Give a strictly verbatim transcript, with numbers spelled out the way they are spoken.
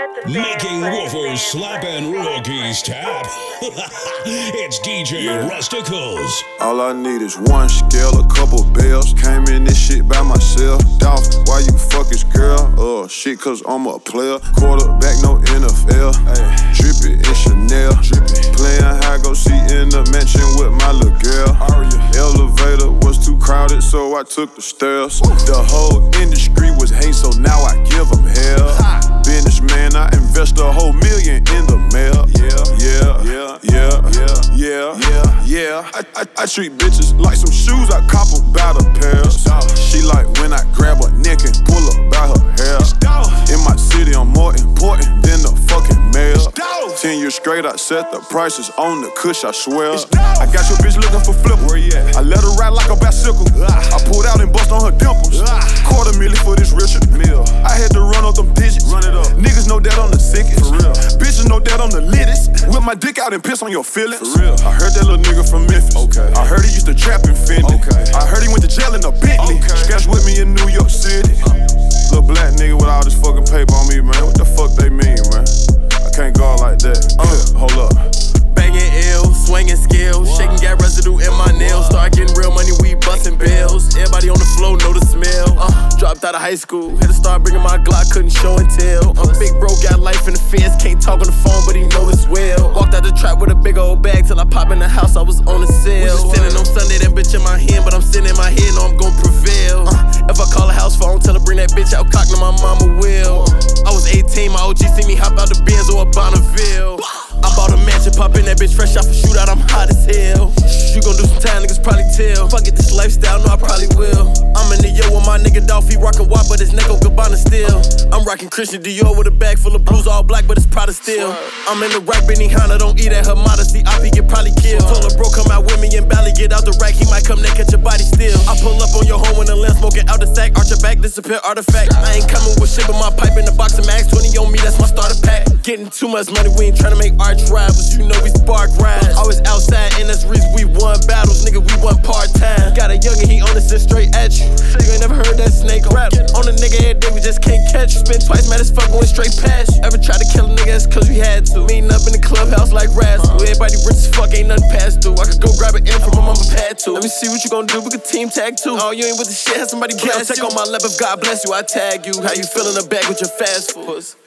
Making woofers slap and rookies tap. It's D J Rusticals. All I need is one scale, a couple bells. Came in this shit by myself. Dolph, why you fuck his girl? Oh, shit, cause I'm a player. Quarterback, no N F L. Ay, drippy in Chanel. Drippy. Playing high, go see in the mansion with my little girl. Elevator was too crowded, so I took the stairs. Ooh. The whole industry was hate, so now I give them hell. Ha. Businessman, I invest a whole million in the mail. Yeah, yeah, yeah, yeah, yeah, yeah, yeah, yeah. I, I, I treat bitches like some shoes, I cop them by the pairs. She like when I grab her neck and pull her by her hair. In my city, I'm more important than the fucking mayor. Ten years straight, I set the prices on the kush, I swear. I got your bitch looking for flipper. Where you at? I let her ride like a bicycle. I pulled out and bust on her dimples. Quarter million for this Richard Mill. I had to run up them digits. Run it up. Niggas know that I'm the sickest. For real. Bitches know that I'm the littest. Whip my dick out and piss on your feelings. For real. I heard that little nigga from Memphis. Okay. I heard he used to trap in Fendi. Okay. I heard he went to jail in a Bentley. Okay. Scratch with me in New York City. Uh. Little black nigga with all this fucking paper on me, man. What the fuck they mean, man? I can't go out like that. Uh. Hold up. Banging ill, swinging skills, what? Shaking got residue in my nails. Start getting real money, we busting bills. Everybody on the floor know the smell. Uh, dropped out of high school, had to start bringing my Glock, couldn't show and tell. Uh, big bro got life in the fence, can't talk on the phone, but he know it's well. Walked out the trap with a big old bag till I pop in the house, I was on the sale. Was sitting on Sunday, that bitch in my hand, but I'm sitting in my head, know I'm gon' prevail. Uh, if I call a house phone, tell her bring that bitch out, cock, no my mama will. I was eighteen, my O G see me hop out the Benz or a Bonneville. I bought a mansion, pop in that bitch fresh off a shootout, I'm hot as hell. You gon' do some time, niggas probably tell. Fuck it, this lifestyle, no, I probably will. I'm in the yo with my nigga Dolph, he rockin' wide, but his neck on Gabbana still. I'm rockin' Christian Dior with a bag full of blues, all black, but it's Prada still. I'm in the rack, Benihana, don't eat at her modesty, I be get probably killed. Told her bro, come out with me and Bally, get out the rack, he might come there, catch your body still. I pull up on your home in the lamp, smoking out the sack, arch your back, disappear artifact. I ain't coming with shit, but my pipe in the box of max, twenty on me, that's my starter pack. Getting too much money, we ain't tryna make arch rivals, you know we spark rides. Always outside, and that's reason we won battles, nigga, we won part-time. Got a youngin', he on the sit straight at you. You ain't never heard that snake rap. On a nigga every day, we just can't catch you. Spin twice, mad as fuck, going straight past you. Ever try to kill a nigga, it's cause we had to. Meeting up in the clubhouse like rascal. Everybody rich as fuck, ain't nothing past due. I could go grab an M from my mama pad too. Let me see what you gon' do, we could team tag too. Oh, you ain't with the shit, have somebody blast you. Take on my lap if God bless you, I tag you. How you feelin' the bag with your fast food?